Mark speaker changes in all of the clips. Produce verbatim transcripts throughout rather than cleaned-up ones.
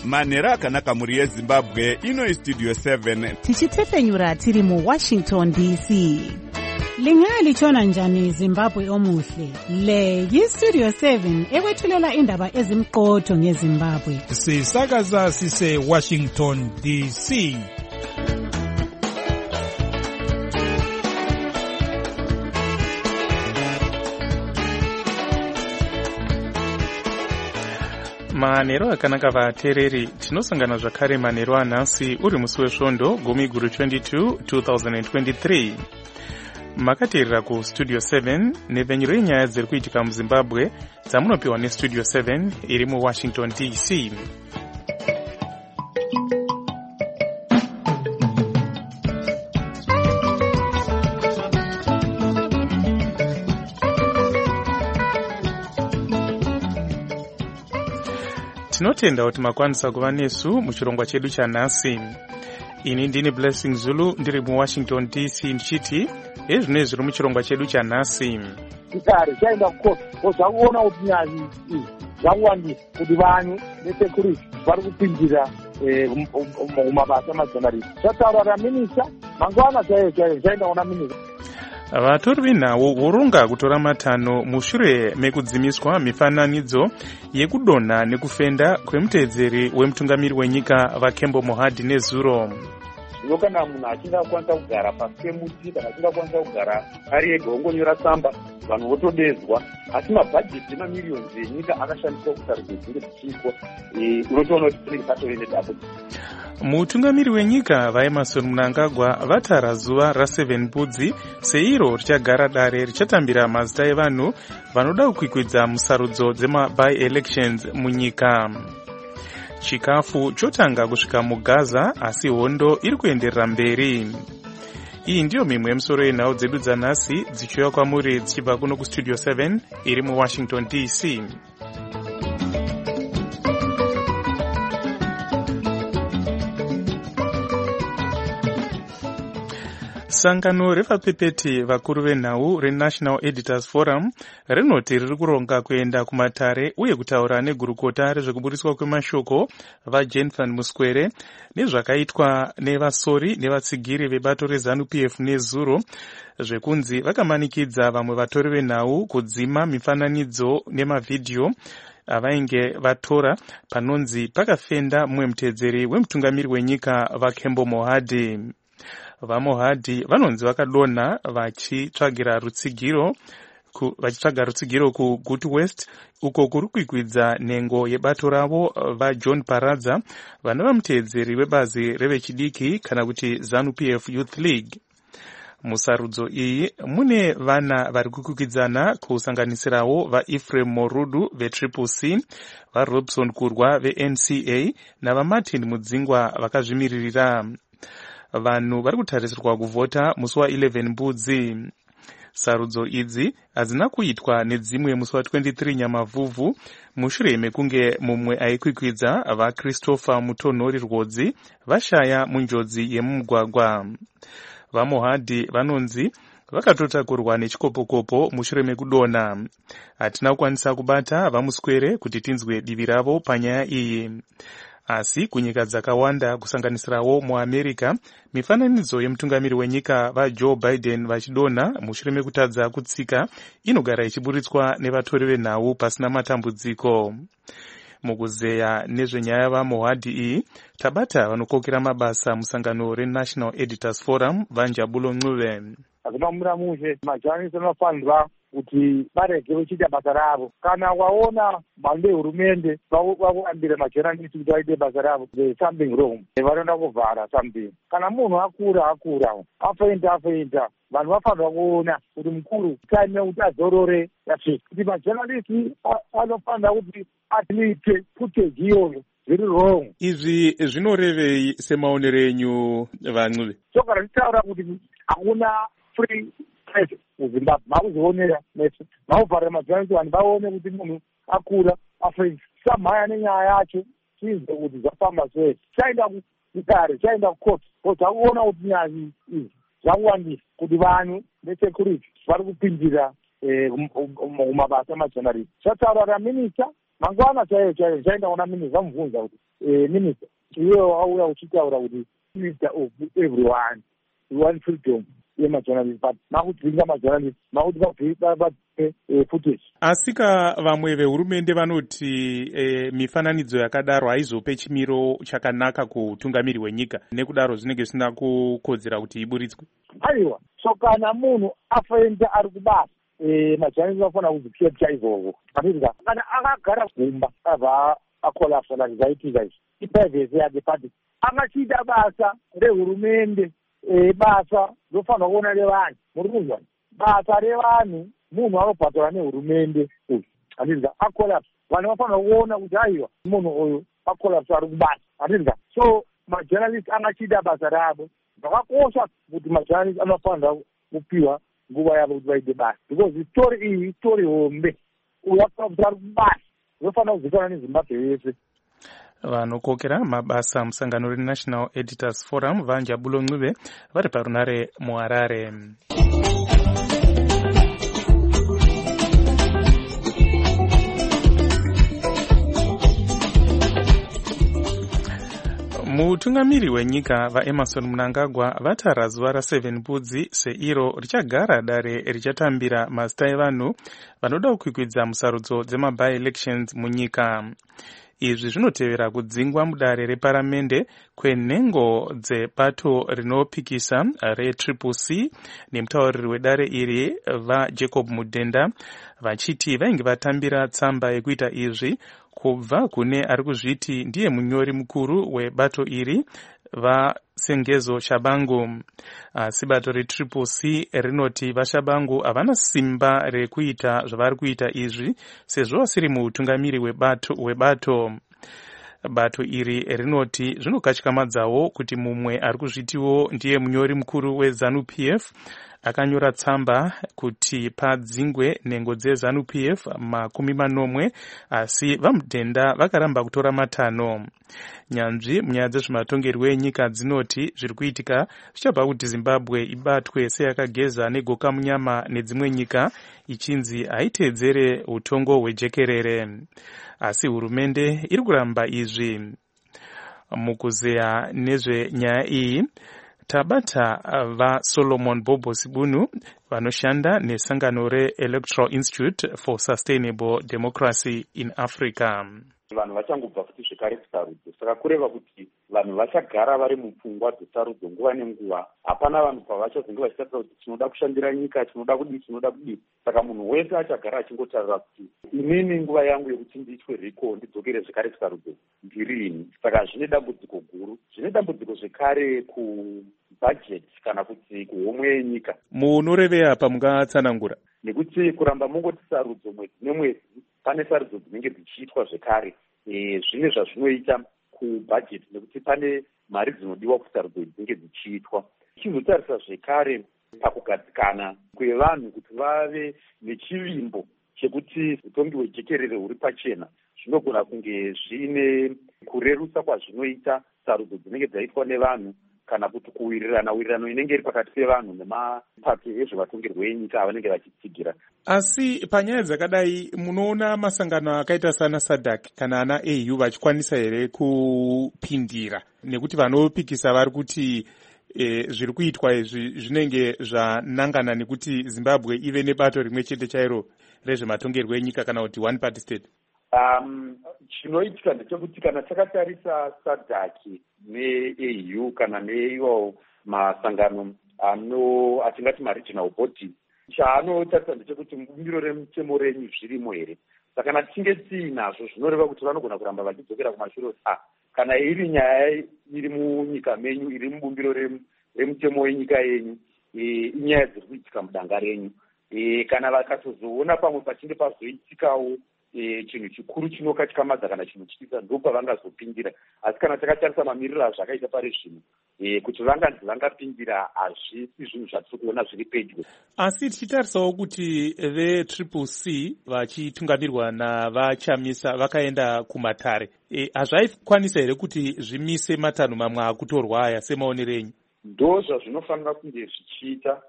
Speaker 1: manhero akanaka mhuri yezimbabwe. Ino istudio seven
Speaker 2: tichitefenyura tiri muwashington D C. Lingalitshona njani Zimbabwe omuhle? Le yistudio seven ekwethulela indaba ezimqotho ngeZimbabwe.
Speaker 3: Sisakaza sise Washington D C.
Speaker 4: Manhero akanaka vateereri, tinosangana zvakare manhero anhasi uri musi wesvondo gumi guru twenty-two two thousand twenty-three. Makateerera ku studio seven nevenyuro yenyaya dziri kuitika muZimbabwe dzamunopiwa nestudio seven iri muWashington D C. Tinotenda kuti makwanisa kuva nesu muchirongwa chedu chanhasi. Ini ndini Blessing Zulu ndiri muWashington D C ndichiti ezvino zviri muchirongwa chedu chanhasi.
Speaker 5: Tikare chaenda kukoto zvakuona kuti nyazi zvawandisa kuti vanhu nesekuriti vari kupindira mumabasa amajenarisi. Zvataura naminista mangwana chaiyo chaiyo chaenda kuona minista.
Speaker 4: Vatori venhau voronga kutora matanho mushure mekudzimiswa mifananidzo yekudonha nekufenda kwemuteedzeri wemutungamiri wenyika vaKembo Mohadi nezuro.
Speaker 5: Zvino kana munhu achinga kwanisa kugara pasi pemuti kana achinga kwanisa kugara ari ega ongonyora tsamba vanhu votodedzwa, asi mabhajeti emamiliyoni enyika akashandiswa kusarudzo dzinge dzichiitwa, unotoona kuti tinenge patori nedambudziko.
Speaker 4: Mutungamiri wenyika vaEmmerson Mnangagwa vatara zuva raseven budzi seiro richagara dare richatambira mazita evanhu vanoda kukwikwidza musarudzo dzema-by-elections munyika. Chikafu chotanga kusvika muGaza asi hondo iri kuenderera mberi. Iyi ndiyo mimwe yemusoro yenhau dzedu dzanhasi dzichiuya kwamuri dzichibva kuno kustudio seven iri muWashington D C. Sangano revapepeti vakuru venhau reNational Editors Forum rinoti riri kuronga kuenda kumatare uye kutaura negurukota rezvekuburiswa kwemashoko vaJane van Muskwere nezvakaitwa nevasori nevatsigiri vebato reZANU P F nezuro zvekunzi vakamanikidza vamwe vatori venhau kudzima mifananidzo nemavhidhiyo avainge vatora panonzi pakafenda mumwe muteedzeri wemutungamiri wenyika vaKembo Mohadi. VaMohadi vanonzi vakadonha vachitsvagira rutsigiro ku, vachitsvaga rutsigiro kuGuti West uko kuri kuikwidza nhengo yebato ravo vaJohn Paradza vanova muteedzeri webazi revechidiki kana kuti ZANU P F Youth League. Musarudzo iyi mune vana vari kukwikwidzaana kusanganisirawo vaEphraim Morudu veTriple C, vaRobson Kurwa veN C A navaMartin Mudzingwa vakazvimiririra. Vanhu vari kutarisirwa kuvhota musi wa11 budzi. Sarudzo idzi hadzina kuitwa nedzimwe musi wa23 Nyamavhuvhu mushure mekunge mumwe aikwikwidza vaChristopher Mutonhori Rwodzi vashaya munjodzi yemumugwagwa. VaMohadi vanonzi vakatotakurwa nechikopokopo mushure mekudonha. Hatina kukwanisa kubata vaMuskwere kuti tinzwe divi ravo panyaya iyi. Asi kunyika dzakawanda kusanganisirawo muAmerica, mifananidzo yemutungamiri wenyika vaJoe Biden vachidonha mushure mekutadza kutsika inogara ichiburitswa nevatori venhau pasina matambudziko. Mukuzeya nezvenyaya vaMohadi iyi, tabata vanokokera mabasa musangano reNational Editors Forum vaNjabulo Ncube.
Speaker 5: Azvinomuira mushe majanisi anofanirwa kuti varege vachiita basa ravo. Kana waona mhando yehurumende vakuambire majournalisti kuti vaite basa ravo, there's something wrong. Vanoda kuvhara something. Kana munhu akura akura afainta afainta, vanhu vafanirwa kuona kuti mukuru time kuti azorore yasvika. Kuti majournalisti anofanira kuti atilite footage iyoyo zviri wrong.
Speaker 4: Izvi zvinorevei semaonero enyu vaNcube?
Speaker 5: Sokara tichaura kuti hakuna free press muZimbabwe. Makuzvionera nesu mauvhara majournalisti vanhu vaone kuti munhu akura afainta. Samhaya nenyaya yacho tizwe kuti zvafamba sei. Chaenda kutare, chaenda kucourt, kuti akuona kuti nyaya idzi zvakuwandisa kuti vanhu nesecurity vari kupindira mumabasa amajenarisi. Zvataura naminista mangwana chaiyo chaiyo chaenda kuona minista vamubvunza kuti minister iwe wauya uchitaura kuti minister of everyone, we want freedom yemajournalist, but makudzinga majournalist, makuti vape footage.
Speaker 4: Asika vamwe vehurumende vanoti e, mifananidzo yakadaro haizope chimiro chakanaka kutungamiri wenyika, nekudaro zvinenge zvisina kukodzera kuti iburitswe.
Speaker 5: Aiwa, so kana munhu afaenda ari kubasa e, majournalist vafana kuzipia chaizvovo. Kana akagara gumba abva akolapsa like zvaitika izvi, iprivacy yake, but akachiita basa rehurumende, e, basa rofanwa kuona revanhu, muri kuzwa, basa revanhu, munhu anobhadhara nehurumende uyu, handizva akolapsa, vanhu vafanwa kuona kuti aiwa munhu uyu akolapsa ari kubasa, handizva. So majournalist angachiita basa ravo, zvakakosha kuti majournalist anofanira kupiwa nguva yavo kuti vaite basa, because story iyi story hombe, uyu afanira kuti ari kubasa, rofanira kuzivikanwa neZimbabwe yese.
Speaker 4: Vanokokera mabasa musangano reNational Editors Forum Vanjabulo Ncube vari parunare muHarare. Mutungamiri wenyika vaEmerson Mnangagwa vatara zuva raseven Budzi seiro richagara dare richatambira mazita evanhu vanoda kukwikwidza musarudzo dzema-by elections munyika. Izvi zvinotevera kudzingwa mudare reparamende kwenhengo dzebato rinopikisa re-Triple C nemutauriri wedare iri vaJacob Mudenda vachiti vainge vatambira tsamba yekuita izvi kubva kune ari kuzviti ndiye munyori mukuru webato iri vaSengezo Shabangu. Asi bato re-Triple C rinoti vaShabangu havana simba rekuita zvavari kuita izvi sezvo vasiri muutungamiri webato, webato. Bato iri rinoti zvinokatyamadzawo kuti mumwe ari kuzvitiwo ndiye munyori mukuru weZanu-P F akanyora tsamba kuti padzingwe nhengo dzeZanu-P F makumi manomwe, asi vaMudenda vakaramba kutora matano. Nyanzvi munyaya dzezvematongerwo enyika dzinoti zviri kuitika zvichabva kuti Zimbabwe ibatwe seyakageza negoka munyama nedzimwe nyika ichinzi haiteedzere utongo hwejekerere, asi hurumende iri kuramba izvi. Mukuzeya nezvenyaya iyi tabata vaSolomon Bobo Sibunu vanoshanda nesangano re-Electoral Institute for Sustainable Democracy in Africa.
Speaker 6: Vanhu vachangobva futi zvekare kusarudzo, saka kureva kuti vanhu vachagara vari mupfungwa dzesarudzo nguva nenguva. Hapana vanhu pavachazenge vachitaura kuti tinoda kushandira nyika, tinoda kudii, tinoda kudii. Saka munhu wese achagara achingotarira kuti inini nguva yangu yekuti ndiitwe riko ndidzokere zvekare kusarudzo ndirini. Saka zvine dambudziko guru, zvine dambudziko zvekare kubhajeti kana kuti kuhomwe yenyika.
Speaker 4: Munorevei apa mungatsanangura?
Speaker 6: Nekuti kuramba mungoti sarudzo mwedzi nemwedzi, pane sarudzo dzinenge dzichiitwa zvekare. E, zvine zvazvinoita kubhajeti nekuti pane mari dzinodiwa kusarudzo dzinenge dzichiitwa. Chizotarisa zvekare pakugadzikana kwevanhu kuti vave nechivimbo chekuti utongi hwejekerere huri pachena, zvinogona kunge zvine kurerusa kwazvinoita sarudzo dzinenge dzaitwa nevanhu kana kuti kuwirirana wirirano inenge iri pakati pevanhu nemapato ezvematongerwo enyika avanenge vachitsigira.
Speaker 4: Asi panyaya dzakadai munoona masangano akaita sana SADC kana ana A U vachikwanisa here kupindira, nekuti vanopikisa vari kuti e, zviri kuitwa izvi zvinenge zvanangana nekuti Zimbabwe ive nebato rimwe chete chairo rezvematongerwo enyika kana kuti one party state?
Speaker 6: Um, chinoitika ndechekuti kana takatarisa SADC ne-A U kana neiwo masangano ano atingati ma-regional bodies, chaanotarisa ndechekuti mubumbiro remutemo renyu zvirimo here. Saka kana tichinge tiinazvo zvinoreva kuti vanogona kuramba vachidzokera kumashure kuti ah, kana iri nyaya iri munyika menyu, iri mubumbiro remutemo wenyika yenyu, e, inyaya dziri kuitika mudanga renyu. E, kana vakatozoona pamwe pachinge pazoitikawo E, chinhu chikuru chinokatyamadza kana chinhu chiisa ndo pavangazopindira. Asi kana takatarisa mamiriro azvakaita pari zvino, e, kuti vanganzi vangapindira hazvisi zvinhu zvatiri kuona zviri pedyo.
Speaker 4: Asi tichitarisawo kuti ve-Triple C vachitungamirwa navachamisa vakaenda kumatare, e, hazvaikwanisa here kuti zvimise matanho mamwe akutorwa aya semaonero enyu?
Speaker 6: Ndo zvazvinofanira kunge zvichiita,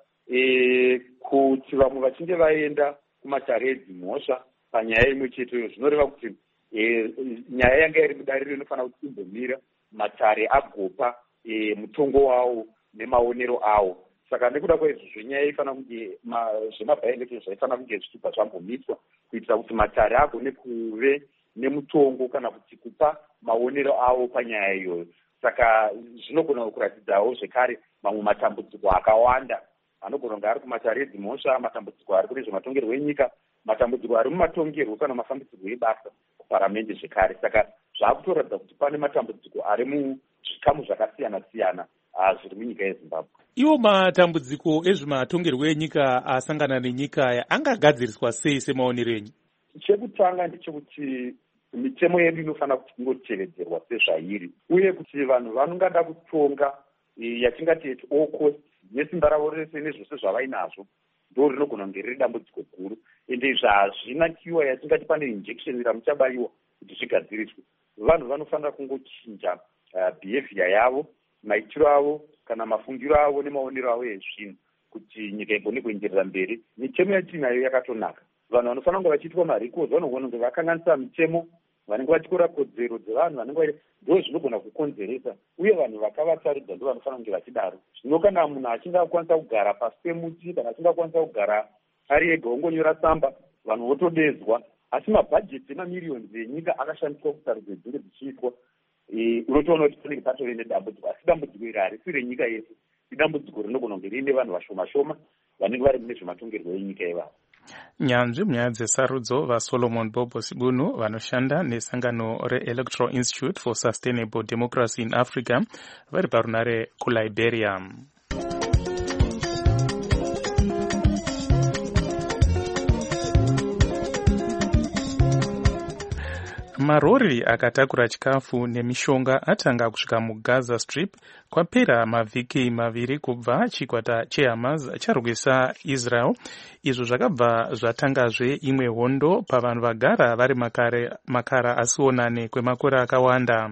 Speaker 6: e, kuti vamwe vachinge vaenda kumatare edzimhosva panyaya imwe cheteyo, zvinoreva kuti e, nyaya yanga iri mudariro inofanira kuti imbomira matare agopa e, mutongo wawo nemaonero awo. Saka nekuda kwaizvozvo nyaya ifanira kunge zvemabhaindekesheni zvaifanira kunge zvichibva zvambomitswa kuitira kuti matare agone kuve nemutongo kana kuti kupa maonero awo panyaya iyoyo. Saka zvinogona kuratidzawo zvekare mamwe matambudziko akawanda anogona kunge ari kumatare edzimhosva, matambudziko ari kune zvematongerwo enyika, matambudziko ari mumatongerwo kana mafambidzirwo ebasa kuparamende zvekare. Saka zvaakutoratidza kuti pane matambudziko ari muzvikamu zvakasiyana siyana zviri munyika yeZimbabwe.
Speaker 4: Iwo matambudziko ezvematongerwo enyika asangana nenyika aya angagadziriswa sei semaonero enyu?
Speaker 6: Chekutanga ndechekuti mitemo yedu inofanira kuti ingotevedzerwa sezvairi, uye kuti vanhu vanongada kutonga yatingati all cost nesimba ravo rese nezvose zvavainazvo ndo rinogona kunge riri dambudziko guru, ende zvazvinakiwa yatingati pane injection ramuchabayiwa kuti zvigadziriswe. Vanhu vanofanira kungochinja uh, behavior yavo, maitiro avo kana mafungiro avo nemaonero avo ezvinhu kuti nyika igone kuenderera mberi. Mitemo yatinayo yakatonaka. Vanhu vanofanira kunge vachiitwa marecords vanogona kunge vakanganisa mitemo, vanenge vachitora kodzero dzevanhu vanenge ndo zvinogona kukonzeresa, uye vanhu vakavatarudza ndo vanofanira kunge vachidaro. Zvino kana munhu achinge akwanisa kugara pasi pemuti kana achinge akwanisa kugara ari ega ongonyora tsamba, vanhu votodedzwa, asi mabhajeti emamiriyoni enyika akashandiswa kutarudza dzinge dzichiitwa, unotoona kuti panenge patove nedambudziko. Asi dambudziko iri harisi renyika yese, idambudziko rinogona kunge riine vanhu vashoma shoma vanenge vari mune zvematongerwo enyika yevanhu.
Speaker 4: Nyanzvi munyaya dzesarudzo vaSolomon Bobo Sibunu vanoshanda nesangano reElectoral Institute for Sustainable Democracy in Africa vari parunare kuLiberia. Marori akatakura chikafu nemishonga atanga kusvika muGaza Strip kwapera mavhiki maviri kubva chikwata cheHamas charwisa Israel. Izvo zvakabva zvatangazve imwe hondo pavanhu vagara vari makare, makara asionane kwemakore akawanda.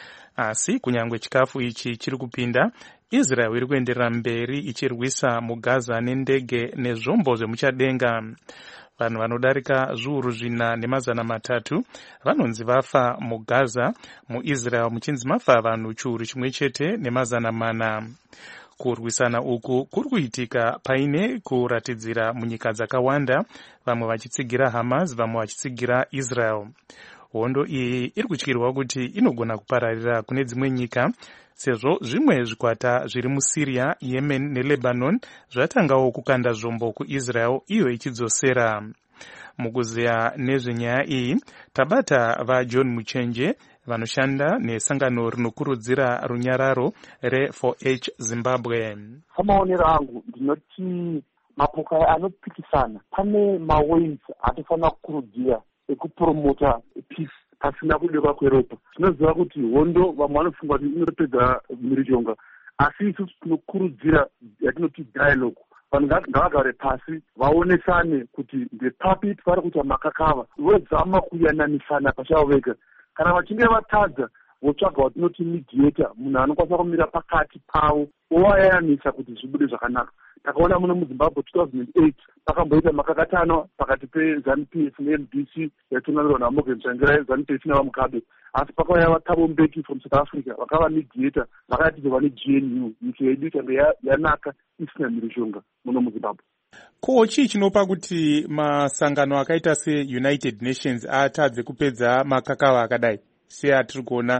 Speaker 4: Asi kunyangwe chikafu ichi chiri kupinda, Israel iri kuenderera mberi ichirwisa muGaza nendege nezvombo zvemuchadenga. Vanhu vanodarika zviuru zvina nemazana matatu vanonzi vafa muGaza. MuIsrael muchinzi mafa vanhu chiuru chimwe chete nemazana mana. Kurwisana uku kuri kuitika paine kuratidzira munyika dzakawanda, vamwe vachitsigira Hamas, vamwe vachitsigira Israel. Hondo iyi iri kutyirwa kuti inogona kupararira kune dzimwe nyika, sezvo zvimwe zvikwata zviri muSyria, Yemen neLebanon zvatangawo kukanda zvombo kuIsrael iyo ichidzosera. Mukuziya nezvenyaya iyi tabata vaJohn Muchenje vanoshanda nesangano rinokurudzira runyararo re-four H Zimbabwe.
Speaker 5: Pamaonero angu ndinoti mapoka anopikisana pane maways atofanira kukurudzira ekupromota peace pasina kudekwa kweropa. Tinoziva kuti hondo vamwe vanofunga kuti inopedza mhirizhonga, asi isusu tinokurudzira yatinoti dialogue. Vanhu ngavagare pasi vaonesane kuti ndepapi vari kuita makakava, vozama kuyananisana pachavo vega. Kana vachinge vatadza votsvaga watinoti mediator, munhu anokwanisa kumira pakati pavo ovayananisa kuti zvibude zvakanaka. Takaona muno muZimbabwe two thousand eight pakamboita makakatano pakati peZANU-P F neM D C yatunamirirwa naMorgan Tsvangirai, ZANU-P F navaMugabe, asi pakauya vaThabo Mbeki from South Africa vakava mediator, vakatizwa neG N U. Nyika yedu ikanga yanaka isina mhirizhonga muno muZimbabwe.
Speaker 4: Ko chii chinopa kuti masangano akaita seUnited Nations atadze kupedza makakava akadai seatiri kuona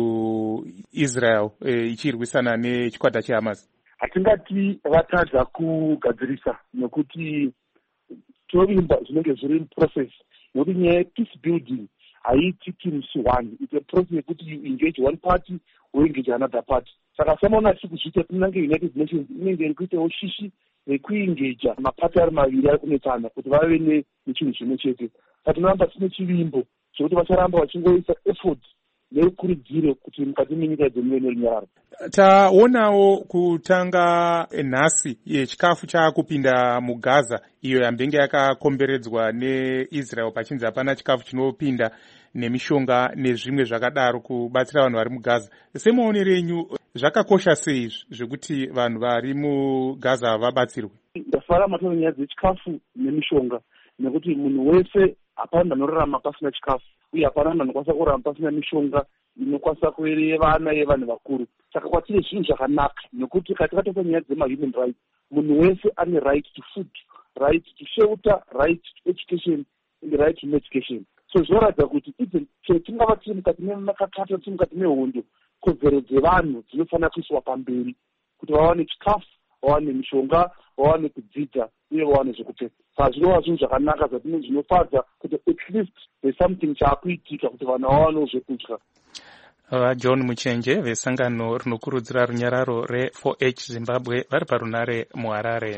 Speaker 4: kuIsrael e, ichirwisana nechikwata cheHamas?
Speaker 5: Hatingati vatadza kugadzirisa nekuti toimba zvinenge zviri process, nekuti nyaya yepeace building haitiki musi one. It's a process yekuti you engage one party or engage another party. Saka samaona tikuzviita tinange United Nations inenge iri kuitawo shishi nekuengeja mapati ari maviri ari kunetsana kuti vave nechinhu chimwe chete. Saka tinoramba tine chivimbo chekuti vacharamba vachingoisa effort nekukurudziro kuti mukati menyika dzemiwe nerunyararo.
Speaker 4: Taonawo kutanga nhasi yechikafu chaakupinda muGaza, iyo yambenge yakakomberedzwa neIsrael pachinzi hapana chikafu chinopinda nemishonga nezvimwe zvakadaro kubatsira vanhu vari muGaza. Semaonero enyu zvakakosha sei zvekuti vanhu vari muGaza vabatsirwe?
Speaker 5: Ndafara matano nyaya dzechikafu nemishonga, nekuti munhu wese hapana vanhu vanorarama pasina chikafu, uye hapana vanhu vanokwanisa kurarama pasina mishonga inokwanisa kuvereye vana yevanhu vakuru. Saka kwatine zvinhu zvakanaka, nekuti katikatosa nyaya dzema-human rights, munhu wese ane right to food, right to shelter, right to education, and right to medication. So zvinoratidza kuti chero tingava tiri mukati memakakata, tiri mukati mehondo, kodzero dzevanhu dzinofanira kuiswa pamberi kuti vawane chikafu, vawane mishonga, vawane kudzidza uye vawane zvekupfeka. Saka zvinova zvinhu zvakanaka zvinofadza kuti at least there's something chaakuitika kuti vanhu vawanewo zvekudya.
Speaker 4: vaJohn Muchenje vesangano rinokurudzira runyararo re four H Zimbabwe vari parunare muHarare.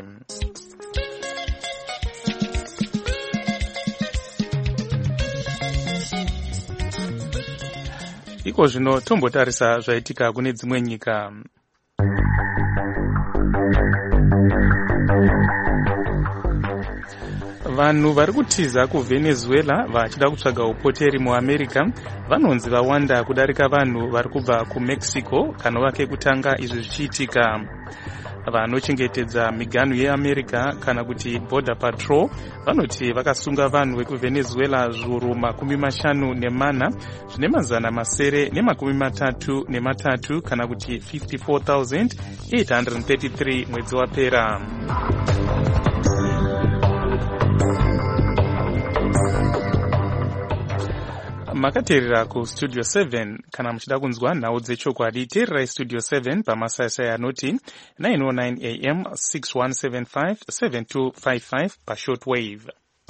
Speaker 4: Iko zvino tombotarisa zvaitika kune dzimwe nyika. Vanhu vari kutiza kuVenezuela vachida kutsvaga upoteri muAmerica vanonzi vawanda kudarika vanhu vari kubva kuMexico kanova kekutanga izvi zvichiitika. Vanochengetedza miganhu yeAmerica kana kuti Border Patrol vanoti vakasunga vanhu vekuVenezuela zviuru makumi mashanu nemana zvine mazana masere nemakumi matatu nematatu kana kuti fifty-four thousand eight hundred thirty-three mwedzi wapera. Makateerera ku Studio seven kana muchida kunzwa nhau dzechokwadi teererai Studio seven pamasai anoti nine oh nine A M six one seven five seven two five five pashortwave.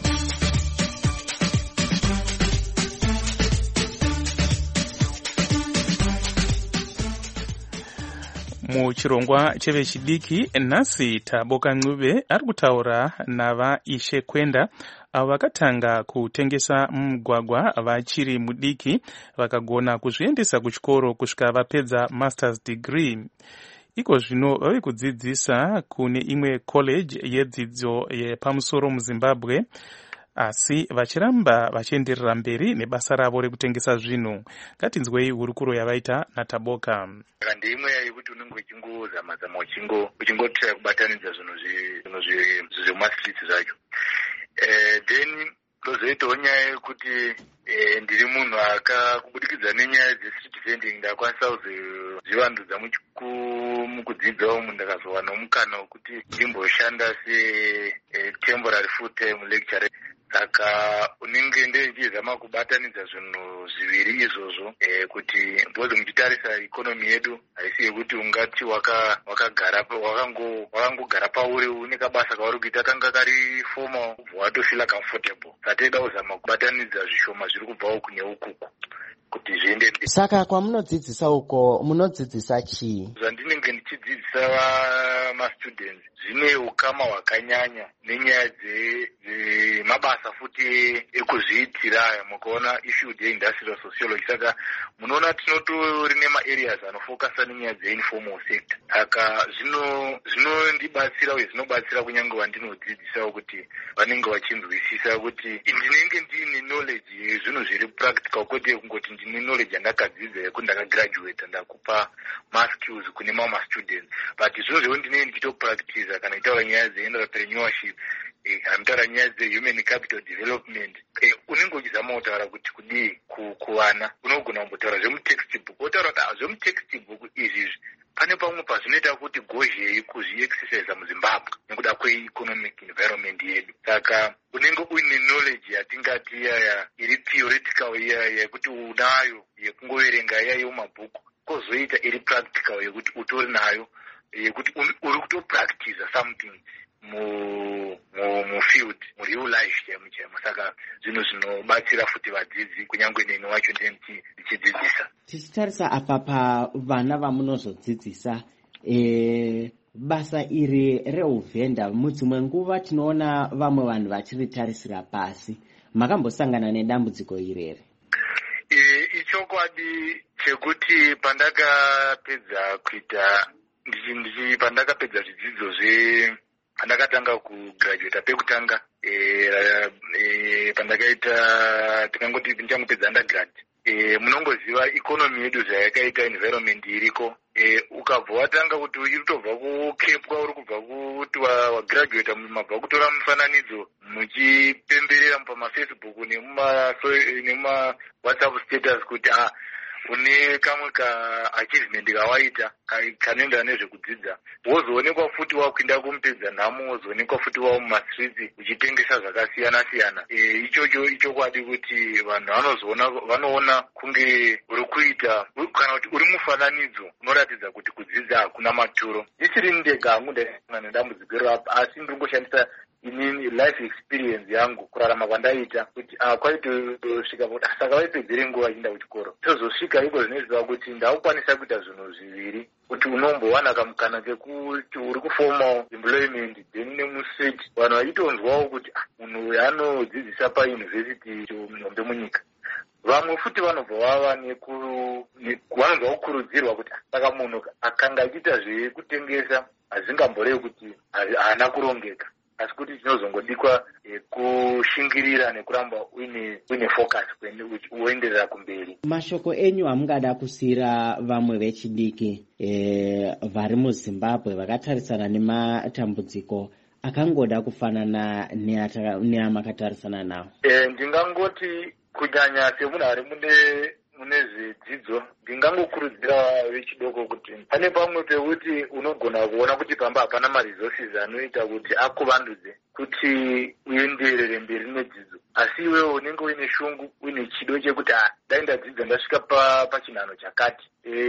Speaker 4: Muchirongwa chevechidiki nhasi Taboka Ncube ari kutaura navaishe Kwenda avo vakatanga kutengesa mugwagwa vachiri mudiki vakagona kuzviendesa kuchikoro kusvika vapedza masters degree. Iko zvino vave kudzidzisa kune imwe college yedzidzo yepamusoro muZimbabwe asi vachiramba vachienderera mberi nebasa ravo rekutengesa zvinhu. Ngatinzwei hurukuro yavaita naTaboka.
Speaker 7: Ndimwe yekuti unenge uchingozama zama uchingo uchingotira kubatanidza zvinhu zvemastreets zvacho. Eh, then kozoitawo nyaya yekuti eh, ndiri munhu akakubudikidza nenyaya dzestreet vending ndakwanisa kuzvivandudza mukudzidza umu ndakazowana mukana wekuti ndimboshanda se eh, temporary full time lecturer. Saka unenge ndechizama kubatanidza zvinhu zviviri izvozvo eh, kuti mbozi muchitarisa ikonomi yedu haisi yekuti ungati waka wakagara wakango wakangogara pauri une kabasa kauri kuita kanga kari formal watofila comfortable. Sateda uzama kubatanidza zvishoma zviri kubvawo kune ukuku kuti zviende.
Speaker 8: Saka kwamunodzidzisa uko munodzidzisa chii?
Speaker 7: Zvandinenge ndichidzidzisa ma students zvine ukama hwakanyanya nenyaya dzemabasa futi ekuzviitira. Mukaona issue deindustrial sociology, saka munoona tinotori nema-areas anofokasa nenyaya dzeinformal sector. Saka zvino zvinondibatsira uye zvinobatsira kunyange vandinodzidzisawo kuti vanenge vachinzwisisa kuti ndinenge ndine knowledge yezvinhu zviri practical kwete kungoti ndine knowledge yandakadzidza yekuti ndakagraduate ndakupa ma-skills kune mama students, but zvinhu zvewo ndinenge ndichitopractice kana itaura nyaya dze-entrepreneurship, amitaura nyaya dze-human capital development. Unenge uchizama kutaura kuti kudii kuvana, unogona kumbotaura zvemutextbook, wotaura kuti zvemutextbook izvizvi pane pamwe pazvinoita kuti gozhei kuzvi-exercise muZimbabwe nekuda kwe-economic environment yedu. Saka unenge uine knowledge yatingati iyaya iri theoretical iyaya yekuti unayo yekungoverenga iyaya yomabhuku, kozoita iri practical yekuti utori nayo yekuti uri kutopractice something mu mu mu field mu real life chemu chemu. Saka zvinhu zvinobatsira futi vadzidzi kunyange neni wacho ndichidzidzisa.
Speaker 8: Tichitarisa apa pavana vamunozodzidzisa e, basa iri reuvhenda mudzimwe nguva tinoona vamwe vanhu vachiritarisira pasi. Makambosangana nedambudziko iri ere?
Speaker 7: E, ichokwadi chekuti pandakapedza kuita ndichi pandakapedza zvidzidzo zve pandakatanga kugraduate pekutanga e, e, pandakaita tikangoti ndichangopedza undergrad. E, munongoziva economy yedu zvayakaita environment iriko e, ukabva watanga kuti uri kutobva kukepwa uri kubva kuti wagraduata mabva kutora mufananidzo muchipemberera pamafacebook nemumawhatsapp status kuti ah une kamwe ka-achievement kawaita kanoendana nezvekudzidza, wozoonekwa futi wakuinda kumupedza nhamo, wozoonekwa futi wava mumastreets uchitengesa zvakasiyana siyana. E, ichocho ichokwadi kuti vanhu vanozoona vanoona kunge uri kuita kana kuti uri mufananidzo unoratidza kuti kudzidza hakuna maturo. Isiri ndega hangu ndaisangana nedambudziko rapo, asi ndingoshandisa inini life experience yangu kurarama kwandaita kuti ah kwaitosvika kuti saka waipedzere nguva ichienda kuchikoro. Tozosvika iko zvinoziva kuti ndaukwanisa kuita zvinhu zviviri, kuti unombowana kamukana kekuti uri kufoma employment then nemuseti vanhu vachitonzwawo kuti munhu uyu anodzidzisa payunivhesiti nombe munyika. Vamwe futi vanobva vava vanobva kukurudzirwa kuti saka munhu akanga achiita zvekutengesa hazingamborevi kuti haana kurongeka, asi kuti chinozongodikwa e, kushingirira nekuramba uine uine focus uenderera kumberi.
Speaker 8: Mashoko enyu amungada kusira vamwe vechidiki e, vari muZimbabwe vakatarisana nematambudziko akangoda kufanana neamakatarisana nawo?
Speaker 7: E, ndingangoti kunyanya semunhu ari mune mune zvidzidzo ndingangokurudzira vechidoko kuti pane pamwe pekuti unogona kuona kuti pamba hapana maresources anoita kuti akuvandudze kuti uenderere mberi nedzidzo, asi iwewe unenge uine shungu uine chido chekuti dai ndadzidza ndasvika pachinhano chakati.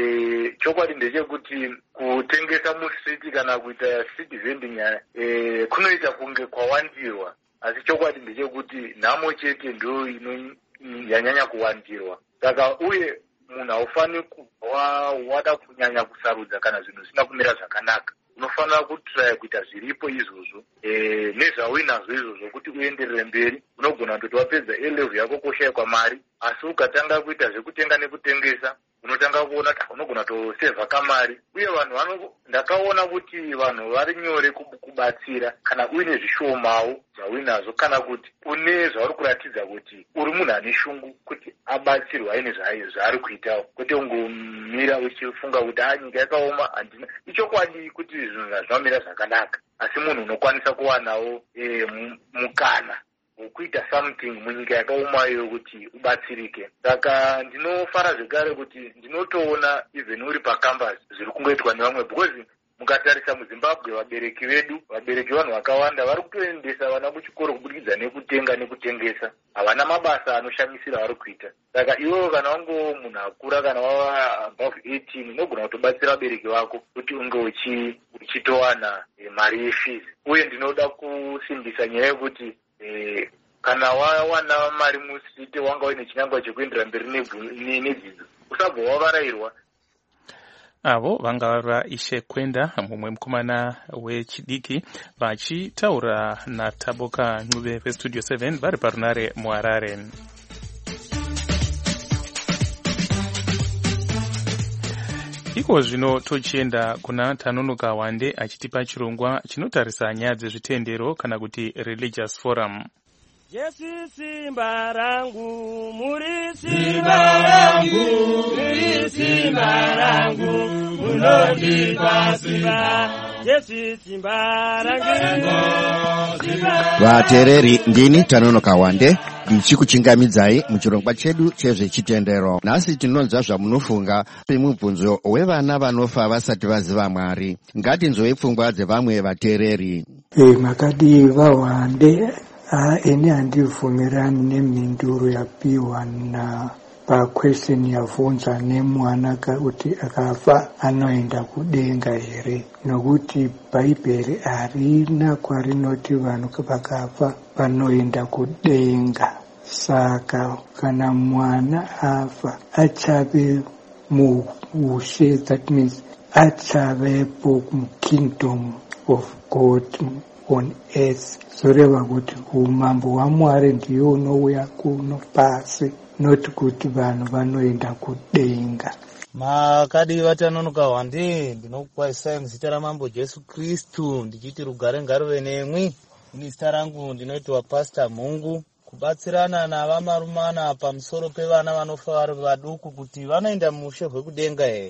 Speaker 7: E, chokwadi ndechekuti kutengesa mustreet kana kuita street vending e, kunoita kunge kwawandirwa, asi chokwadi ndechekuti nhamo chete ndo inonyanya kuwandirwa. Saka uye munhu haufani kubva wada kunyanya kusarudza kana zvinhu zvisina kumira zvakanaka. Unofanira kutraya kuita zviripo izvozvo e, nezvauinazvo izvozvo kuti uenderere mberi. Unogona kuti wapedza A level yako koshayikwa mari, asi ukatanga kuita zvekutenga nekutengesa unotanga kuona kuti unogona tosevha kamari. Uye vanhu ndakaona kuti vanhu vari nyore kubatsira kana uine zvishomawo zvauinazvo, kana kuti une zvauri kuratidza kuti uri munhu ane shungu kuti abatsirwa aine zvaari kuitawo, kwete ungomira uchifunga kuti a nyika yakaoma handina. Ichokwadi kuti zvinhu zvamira zvakanaka, asi munhu unokwanisa kuwanawo e, mukana wekuita something munyika yakaomayo kuti ubatsirike. Saka ndinofara zvekare kuti ndinotoona even uri pacampus zviri kungoitwa nevamwe, because mukatarisa muZimbabwe vabereki vedu vabereki vanhu vakawanda vari kutoendesa vana kuchikoro kubudikidza nekutenga nekutengesa, havana mabasa anoshamisira vari kuita. Saka iwewo kana wango munhu akura kana wava above eighteen unogona kutobatsira vabereki vako kuti unge uchitowana e, mari yefees. Uye ndinoda kusimbisa nyaya yekuti e, kana wawana mari musite wanga uine chinangwa chekuendera mberi nedzidzo usabva wavarayirwa.
Speaker 4: Avo vanga vari vaIshe Kwenda, mumwe mukomana wechidiki, vachitaura naTaboka Ncube veStudio seven vari parunare muHarare. Iko zvino tochienda kuna Tanonoka Wande achitipa chirongwa chinotarisa nyaya dzezvitendero kana kuti Religious Forum.
Speaker 9: Jesu simba rangu, muri simba rangu, muri simba rangu, munondipa simba. Jesu simba rangu, simba.
Speaker 10: Vatereri, ndini Tanonoka Wande ndichikuchingamidzai muchirongwa chedu chezvechitendero. Nhasi tinonzwa zvamunofunga pemubvunzo wevana vanofa vasati vaziva Mwari. Ngatinzwei pfungwa dzevamwe vatereri.
Speaker 11: Eh, makadi vaWande. Ah, ene handibvumirani nemhinduro yapiwa na paquestion yavunzwa nemwana kuti akafa anoenda kudenga here, nokuti bhaibheri harina kwarinoti vanhu vakafa vanoenda kudenga. Saka kana mwana afa achave muushe, that means achavepo mukingdom of God on earth. Zoreva kuti umambo hwaMwari ndiyo unouya kuno pasi, not kuti vanhu vanoenda kudenga.
Speaker 12: Makadi vaTanonoka Wande, ndinokukwazisai muzita raMambo Jesu Kristu ndichiti rugare ngaruve nemwi. Ini zita rangu ndinoitwa Pastor Mungu, kubatsirana navamarumana pamusoro pevana vanofa vari vaduku kuti vanoenda muushe hwekudenga here.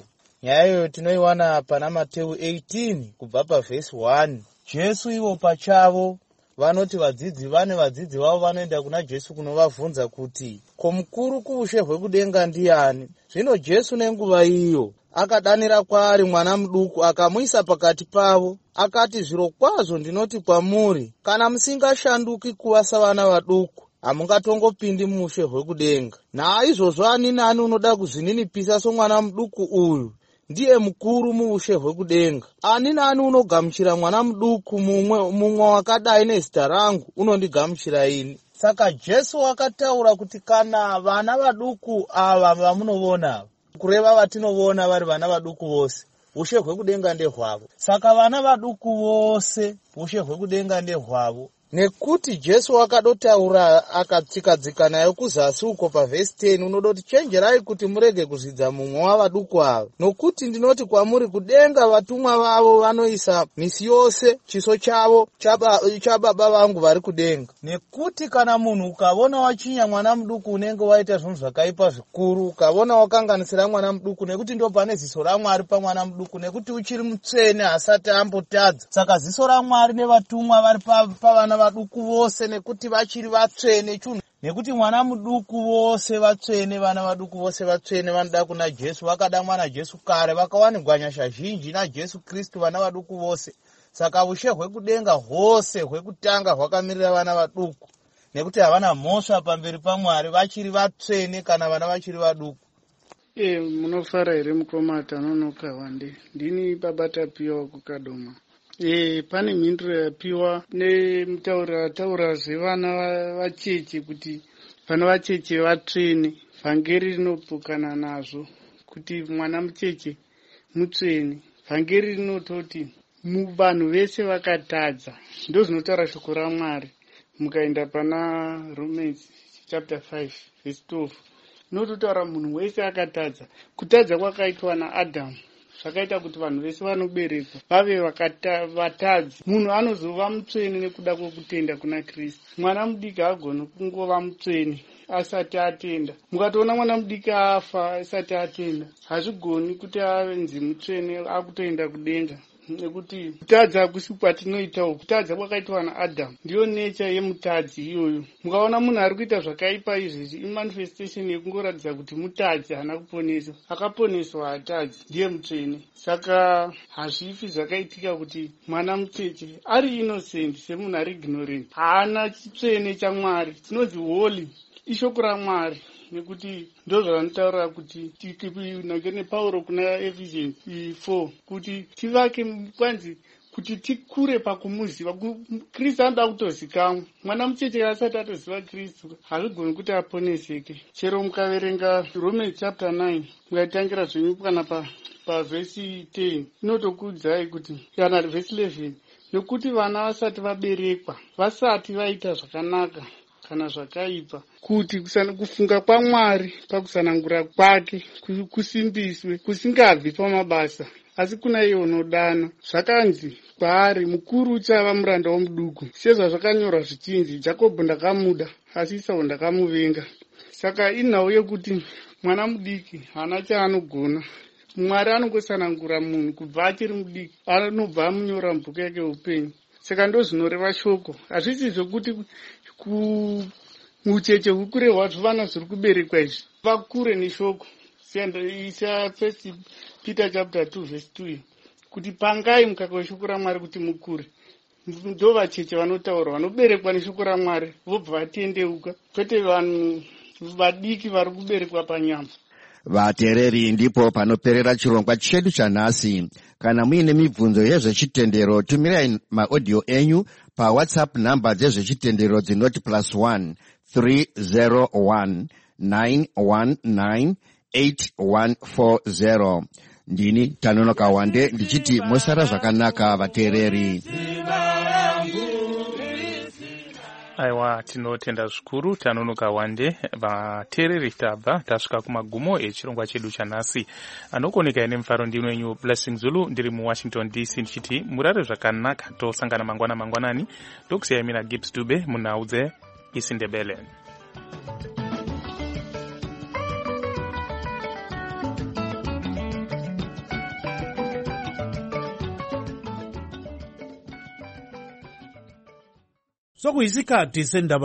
Speaker 12: Nyaya iyoyo tinoiwana pana Mateu eighteen kubva pavhesi one. Jesu ivo pachavo vanoti vadzidzi vane vadzidzi vavo vanoenda kuna Jesu kunovabvunza kuti ko mukuru kuushe hwekudenga ndiani? Zvino Jesu nenguva iyo akadanira kwaari mwana muduku akamuisa pakati pavo akati, zviro kwazvo ndinoti kwamuri, kana musingashanduki kuva savana vaduku hamungatongopindi muushe hwekudenga. Naizvozvo ani nani unoda kuzvininipisa somwana muduku uyu ndiye mukuru muushe hwekudenga. Ani nani unogamuchira mwana muduku mumwe mumwe wakadai nezita rangu unondigamuchira ini. Saka Jesu akataura kuti kana vana vaduku ava vamunoona, kureva vatinoona vari vana vaduku vose, ushe hwekudenga ndehwavo. Saka vana vaduku vose ushe hwekudenga ndehwavo. Nekuti Jesu akadotaura akatsika-dzika nayo kuzasi uko pavhesi ten, unodoti chenjerai kuti murege kuzvidza mumwe wavaduku ava. Nokuti ndinoti kwamuri, kudenga vatumwa vavo vanoisa misi yose chiso chavo chababa vangu vari kudenga. Nekuti kana munhu ukavona wachinya mwana muduku unenge waita zvinhu zvakaipa zvikuru, ukavona wakanganisira mwana muduku, nekuti ndo pane ziso raMwari pamwana muduku, nekuti uchiri mutsvene asati ambotadza. Saka ziso raMwari nevatumwa vari pavana vaduku vose, nekuti vachiri vatsvene chunhu. Nekuti mwana muduku vose vatsvene, vana vaduku vose vatsvene, vanoda kuna Jesu, vakada mwana Jesu kare, vakawanirwa nyasha zhinji naJesu Kristu vana vaduku vose. Saka ushe hwekudenga hwose hwekutanga hwakamirira vana vaduku, nekuti havana mhosva pamberi paMwari, vachiri vatsvene kana vana vachiri vaduku.
Speaker 13: E, munofara here mukoma Tanonoka Wande? Ndini baba Tapiwa kukadoma. E, pane mhinduro yapiwa nemutaura taura zvevana vacheche kuti vana vacheche vatsvene. Vhangeri rinopukana nazvo kuti mwana mucheche mutsvene. Vhangeri rinototi vanhu vese vakatadza. Ndo zvinotaura shoko raMwari. Mukaenda pana Romans chapter five verse twelve, nototaura munhu wese akatadza. Kutadza kwakaitwa naAdhamu zvakaita kuti vanhu vese vanoberekwa vave vatadzi. Munhu anozova mutsvene nekuda kwokutenda kuna Kristu. Mwana mudiki agoni kungova mutsvene asati atenda. Mukatoona mwana mudiki afa asati atenda, hazvigoni kuti avenzi mutsvene akutoenda kudenga. Nekuti kutadza hakusi kwatinoitawo. Kutadza kwakaitwa naAdhamu, ndiyo necha yemutadzi iyoyo. Mukaona munhu ari kuita zvakaipa izvezvi, imanifestation yekungoratidza kuti mutadzi, hana kuponeswa. Akaponeswa hatadzi, ndiye mutsvene. Saka hazvifi zvakaitika kuti mwana mucheche ari innocent semunhu ari ignorant, haana chitsvene chaMwari. Tinonzi holy ishoko raMwari, nekuti ndo zvavanotaura kuti nake nePauro kuna Ephesians four kuti tivake kwanzi kuti tikure pakumuziva. Kristu anoda kutozikamwa. Mwana mucheche asati atoziva Kristu hazvigoni kuti aponeseke. Chero mukaverenga Romans chapter nine mukatangira zvenyu kana pa pavhesi ten, inotokuudzai kuti kana vhesi eleven, nekuti vana vasati vaberekwa, vasati vaita zvakanaka kana zvakaipa, kuti kufunga kwaMwari pakusanangura kwake kusimbiswe, kusingabvi pamabasa asi kuna iye unodana. Zvakanzi kwaari, mukuru uchava muranda womuduku, sezvazvakanyorwa zvichinzi, Jakobho ndakamuda asi Esau ndakamuvenga. Saka inhau yekuti mwana mudiki hana chaanogona. Mwari anongosanangura munhu kubva achiri mudiki, anobva amunyora mubhuku yake upenyu. Saka ndo zvinoreva shoko. Hazvisi zvokuti ucheche hukure hwazvo vana zviri kuberekwa izvi vakure neshoko. Isa First Peter chapter two verse two, kuti pangai mukaka weshoko raMwari kuti mukure. Ndo vacheche vanotaura vanoberekwa neshoko raMwari vobva vatendeuka, kwete vanhu vadiki vari kuberekwa panyama.
Speaker 10: Vateereri, ndipo panoperera chirongwa chedu chanhasi. Kana muine mibvunzo yezvechitendero, tumirai maaudio enyu pa WhatsApp namba dzezvechitendero dzinoti plus one three zero one nine one nine eight one four zero. Ndini Tanonoka Wande ndichiti mosara zvakanaka vateereri.
Speaker 4: Aiwa, tinotenda zvikuru Tanonoka Wande. Vateereri, tabva tasvika kumagumo echirongwa chedu chanhasi. Anokoneka ine mufaro ndino wenyu Blessing Zulu, ndiri muWashington D C ndichiti murare zvakanaka. Tosangana mangwana mangwanani. Ndokusiyai mina Gibbs Dube munhau dzeIsindebele.
Speaker 3: sokuyisikhathi sendaba